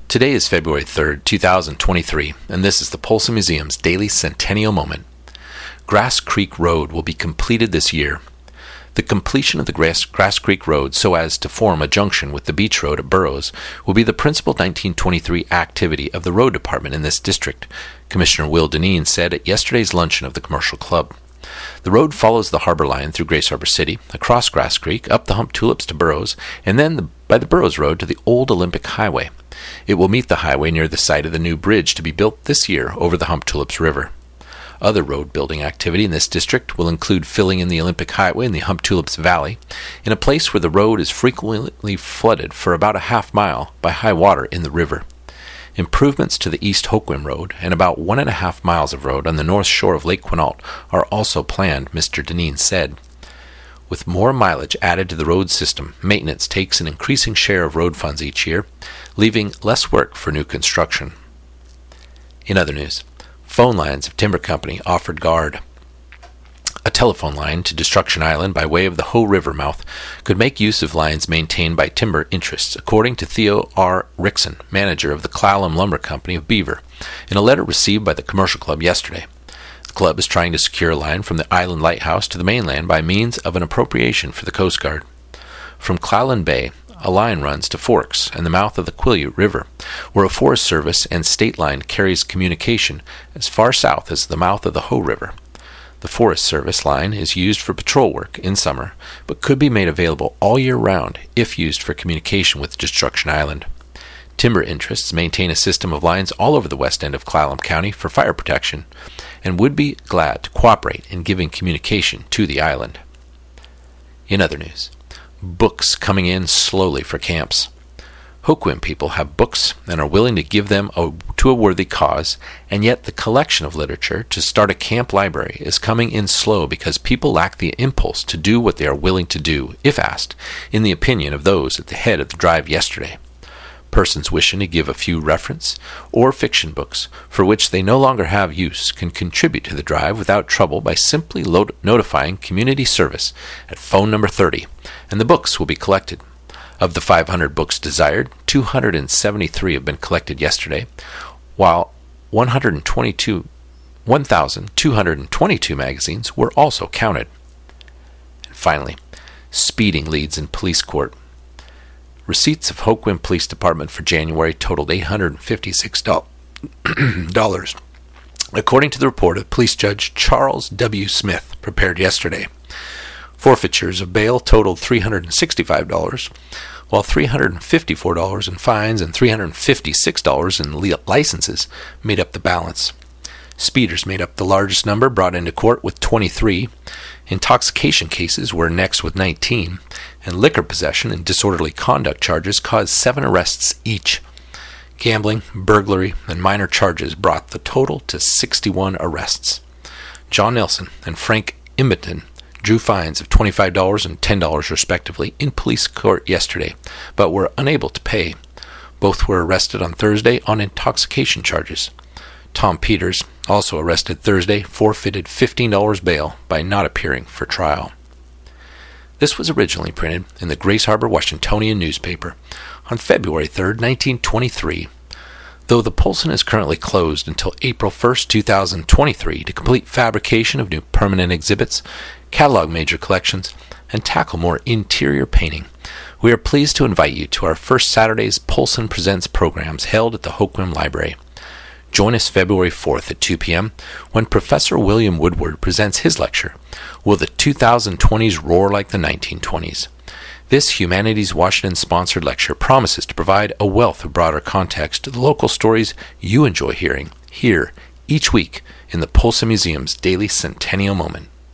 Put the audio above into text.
Today is February 3rd, 2023, and this is the Polson Museum's Daily Centennial Moment. Grass Creek Road will be completed this year. The completion of the Grass Creek Road so as to form a junction with the Beach Road at Burroughs will be the principal 1923 activity of the road department in this district, Commissioner Will Dineen said at yesterday's luncheon of the Commercial Club. The road follows the harbor line through Grace Harbor City, across Grass Creek, up the Hump Tulips to Burroughs, and then by the Burroughs Road to the old Olympic Highway. It will meet the highway near the site of the new bridge to be built this year over the Hump Tulips River. Other road building activity in this district will include filling in the Olympic Highway in the Hump Tulips Valley, in a place where the road is frequently flooded for about a half mile by high water in the river. Improvements to the East Hoquiam Road and about 1.5 miles of road on the north shore of Lake Quinault are also planned, Mr. Dineen said. With more mileage added to the road system, maintenance takes an increasing share of road funds each year, leaving less work for new construction. In other news, phone lines of timber company offered guard. A telephone line to Destruction Island by way of the Hoh River mouth could make use of lines maintained by timber interests, according to Theo R. Rickson, manager of the Clallam Lumber Company of Beaver, in a letter received by the Commercial Club yesterday. The club is trying to secure a line from the island lighthouse to the mainland by means of an appropriation for the Coast Guard. From Clallam Bay, a line runs to Forks and the mouth of the Quileute River, where a Forest Service and state line carries communication as far south as the mouth of the Hoh River. The Forest Service line is used for patrol work in summer, but could be made available all year round if used for communication with Destruction Island. Timber interests maintain a system of lines all over the west end of Clallam County for fire protection, and would be glad to cooperate in giving communication to the island. In other news, books coming in slowly for camps. Hoquiam people have books and are willing to give them to a worthy cause, and yet the collection of literature to start a camp library is coming in slow because people lack the impulse to do what they are willing to do, if asked, in the opinion of those at the head of the drive yesterday. Persons wishing to give a few reference or fiction books for which they no longer have use can contribute to the drive without trouble by simply notifying Community Service at phone number 30, and the books will be collected. Of the 500 books desired, 273 have been collected yesterday, while 1,222 magazines were also counted. And finally, speeding leads in police court. Receipts of Hoquiam Police Department for January totaled $856, according to the report of Police Judge Charles W. Smith, prepared yesterday. Forfeitures of bail totaled $365, while $354 in fines and $356 in licenses made up the balance. Speeders made up the largest number brought into court with 23. Intoxication cases were next with 19, and liquor possession and disorderly conduct charges caused 7 arrests each. Gambling, burglary, and minor charges brought the total to 61 arrests. John Nelson and Frank Imberton drew fines of $25 and $10 respectively in police court yesterday, but were unable to pay. Both were arrested on Thursday on intoxication charges. Tom Peters, also arrested Thursday, forfeited $15 bail by not appearing for trial. This was originally printed in the Grace Harbor Washingtonian newspaper on February 3, 1923. Though the Polson is currently closed until April 1, 2023 to complete fabrication of new permanent exhibits, catalog major collections, and tackle more interior painting, we are pleased to invite you to our first Saturday's Polson Presents programs held at the Hoquiam Library. Join us February 4th at 2 p.m. when Professor William Woodward presents his lecture, Will the 2020s Roar Like the 1920s? This Humanities Washington-sponsored lecture promises to provide a wealth of broader context to the local stories you enjoy hearing here each week in the Polson Museum's Daily Centennial Moment.